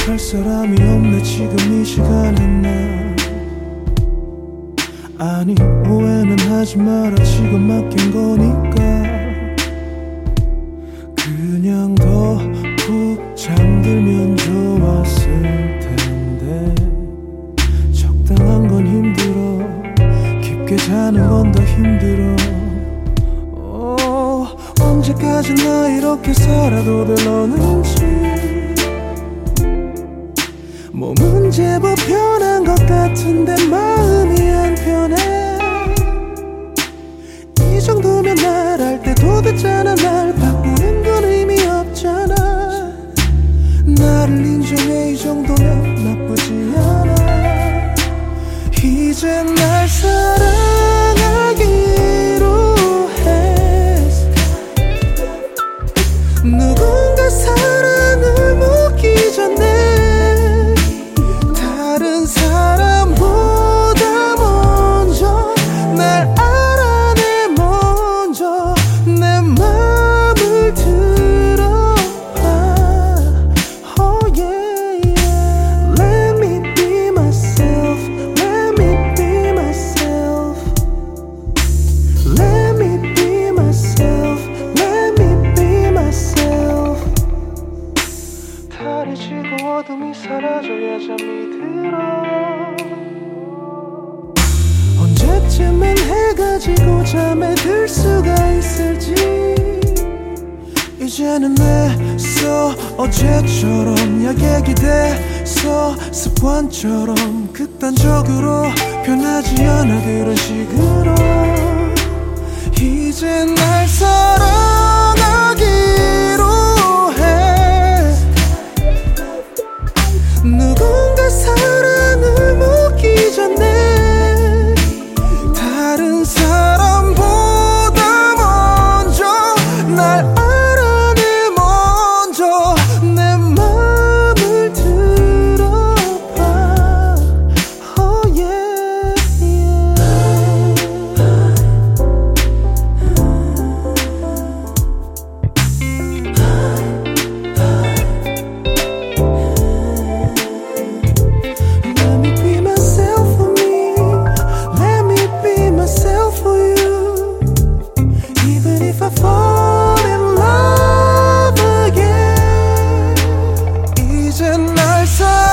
할 사람이 없네 지금 이 시간엔 나. 아니 오해는 하지 마라 지금 맡긴 거니까. 그냥 더 푹 잠들면 좋았을 텐데. 적당한 건 힘들어 깊게 자는 건 더 힘들어. 언제까지나 이렇게 살아도 될런지. 몸은 제법 편한 것 같은데 마음이 안 편해. 이 정도면 말할 때도 됐잖아. 날 바꾸는 건 의미 없잖아. 나를 인정해 이 정도면 나쁘지 않아. 이제 날 사랑하기로 했어. 누군가 사랑을 묻기 전에 다른 사람보다 먼저 날 알아내. 먼저 내 맘을 들어봐. Oh yeah, yeah. Let me be myself. Let me be myself. Let me be myself. Let me be myself. 달이 지고 어둠이 사라져야 잠이 들어. 언제쯤엔 해가 지고 잠에 들 수가 있을지. 이제는 냈어 어제처럼 약액이 돼서 습관처럼 극단적으로 변하지 않아 그런 식으로. 이제 날 사랑하기로 해. 누군가 사랑을 묻기 전에 다른 사람보다 먼저 날 알아내. 먼저 내 맘을 들어봐. Oh yeah, yeah. Let me be myself for me. Let me be myself for you. Even if I fall in love again. 이제 날 사랑하기로